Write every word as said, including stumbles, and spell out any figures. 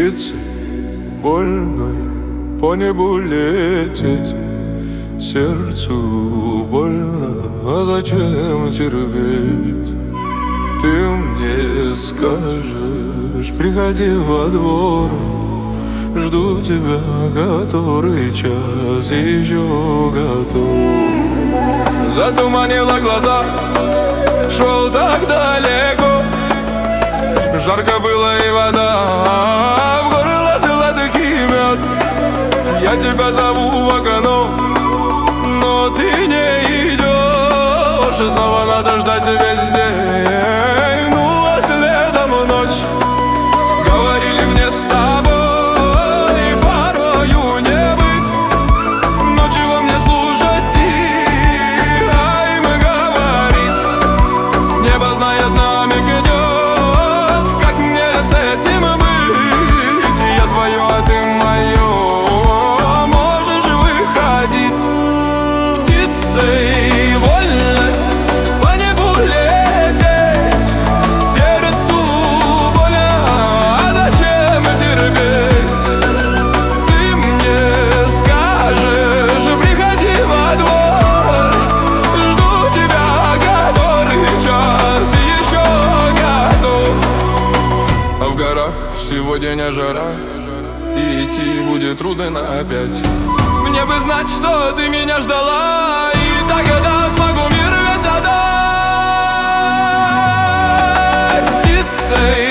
птицы вольной по небу лететь. Сердцу больно, а зачем терпеть? Ты мне скажешь, приходи во двор, жду тебя который час еще готов. Затуманила глаза, шел так далеко, жарко было и вода в горло сладкий мед. Я тебя зову в окно, но ты не идешь, и снова надо ждать весь день. Ну а следом ночь. Говорили мне с тобой порою не быть, но чего мне слушать тихо им говорить? Небо знает, намек идет, как мне с этим быть? Я твое, а ты мое, можешь выходить. Птицей вольной по небу лететь, сердцу больно, а зачем терпеть? Ты мне скажешь, приходи во двор, жду тебя который час еще готов. А в горах сегодня жара, и идти будет трудно опять. Мне бы знать, что ты меня ждала, и тогда смогу мир весь отдать. Птицей